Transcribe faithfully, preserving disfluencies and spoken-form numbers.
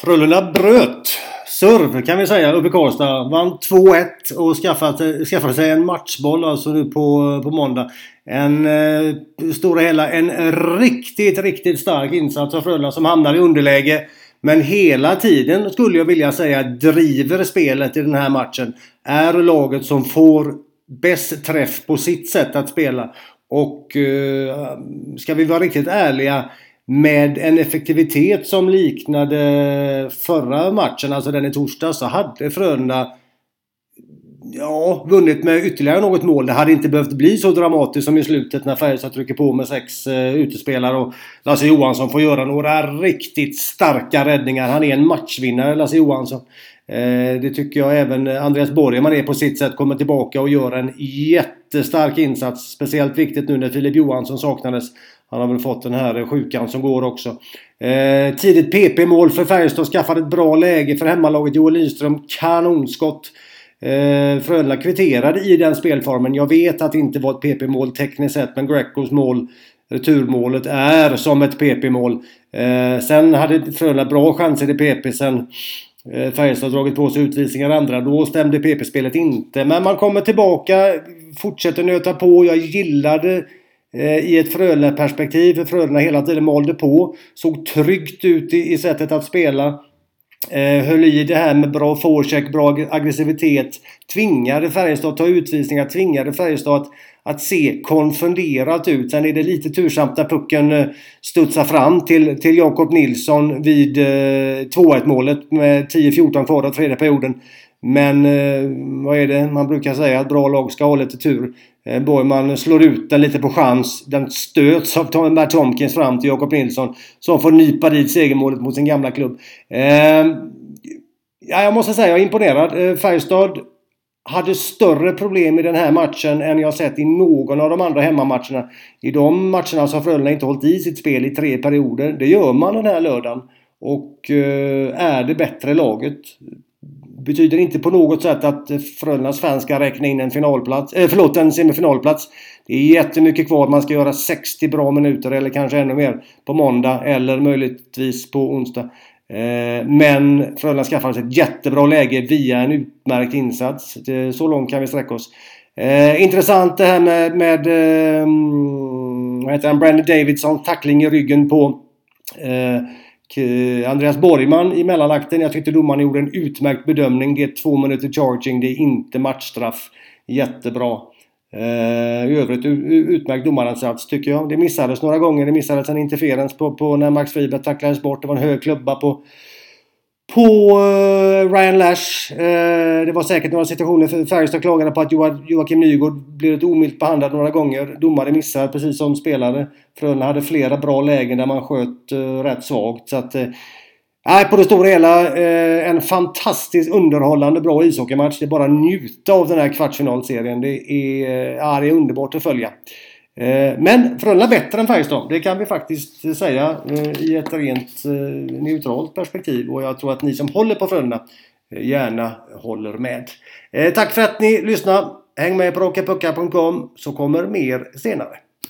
Frölunda bröt serv kan vi säga uppe i Karlstad. Vann två ett och skaffade, skaffade sig en matchboll alltså nu på, på måndag. En eh, stora hela en riktigt riktigt stark insats av Frölunda som hamnar i underläge. Men hela tiden skulle jag vilja säga driver spelet i den här matchen. Är laget som får bäst träff på sitt sätt att spela. Och eh, ska vi vara riktigt ärliga, med en effektivitet som liknade förra matchen, alltså den i torsdag, så hade Frölunda ja, vunnit med ytterligare något mål. Det hade inte behövt bli så dramatiskt som i slutet när Färjestad trycker på med sex uh, utespelare och Lasse Johansson får göra några riktigt starka räddningar. Han är en matchvinnare, Lasse Johansson. Uh, det tycker jag även Andreas Borgman är på sitt sätt, kommer tillbaka och gör en jättestark insats. Speciellt viktigt nu när Filip Johansson saknades. Han har väl fått den här sjukan som går också. Uh, tidigt P P-mål för Färjestad, skaffade ett bra läge för hemmalaget. Joel Lindström, kanonskott. Eh, Frölunda kvitterade i den spelformen. Jag vet att det inte var ett P P-mål tekniskt sett, men Grecos mål, returmålet, är som ett P P-mål. Eh, sen hade Frölunda bra chanser i P P sen. Eh, Färjestad dragit på sig utvisningar andra. Då stämde P P-spelet inte. Men man kommer tillbaka, fortsätter nöta på. Jag gillade eh, i ett Frölunda-perspektiv, för Frölunda hela tiden malde på. Såg tryggt ut i, i sättet att spela. Eh, höll i det här med bra forecheck, bra aggressivitet, tvingade Färjestad att ta utvisningar, tvingade Färjestad att, att se konfunderat ut. Sen är det lite tursamt när pucken eh, studsar fram till, till Jakob Nilsson vid eh, två ett målet med tio fjorton kvar av tredje perioden. Men eh, vad är det man brukar säga, att bra lag ska ha lite tur. eh, Borgman slår ut den lite på chans. Den stöts av Matt Tomkins fram till Jakob Nilsson, som får nypa dit segermålet mot sin gamla klubb. eh, ja, Jag måste säga jag är imponerad. eh, Färjestad hade större problem i den här matchen än jag sett i någon av de andra hemmamatcherna. I de matcherna så har Frölunda inte hållit i sitt spel i tre perioder. Det gör man den här lördagen. Och eh, är det bättre laget. Betyder inte på något sätt att Frölundas fans ska räkna in en finalplats, eh, förlåt, en semifinalplats. Det är jättemycket kvar. Man ska göra sextio bra minuter eller kanske ännu mer på måndag eller möjligtvis på onsdag. Eh, men Frölunda skaffar sig ett jättebra läge via en utmärkt insats. Det, så långt kan vi sträcka oss. Eh, intressant det här med, med eh, vad heter han? Brandon Davidson, tackling i ryggen på eh, Andreas Borgman i mellanakten. Jag tyckte domaren gjorde en utmärkt bedömning. Det är två minuter charging, det är inte matchstraff. Jättebra. Eh, I övrigt utmärkt domaransats tycker jag. Det missades några gånger. Det missades en interferens på, på när Max Friberg tacklades bort. Det var en hög klubba på på uh, Ryan Lash. Uh, det var säkert några situationer för Färjestad klagade på att jo- Joakim Nygård blev ett omilt behandlad några gånger. Domare missade precis som spelare. Frölunda hade flera bra lägen där man sköt uh, rätt svagt. Så att, uh, på det stora hela uh, en fantastiskt underhållande bra ishockeymatch. Det är bara att njuta av den här kvartsfinalserien. Det är, uh, ja, det är underbart att följa. Men Frölunda bättre än Färjestad. Det kan vi faktiskt säga i ett rent neutralt perspektiv. Och jag tror att ni som håller på Frölunda gärna håller med. Tack för att ni lyssnade. Häng med på rockapucka punkt com så kommer mer senare.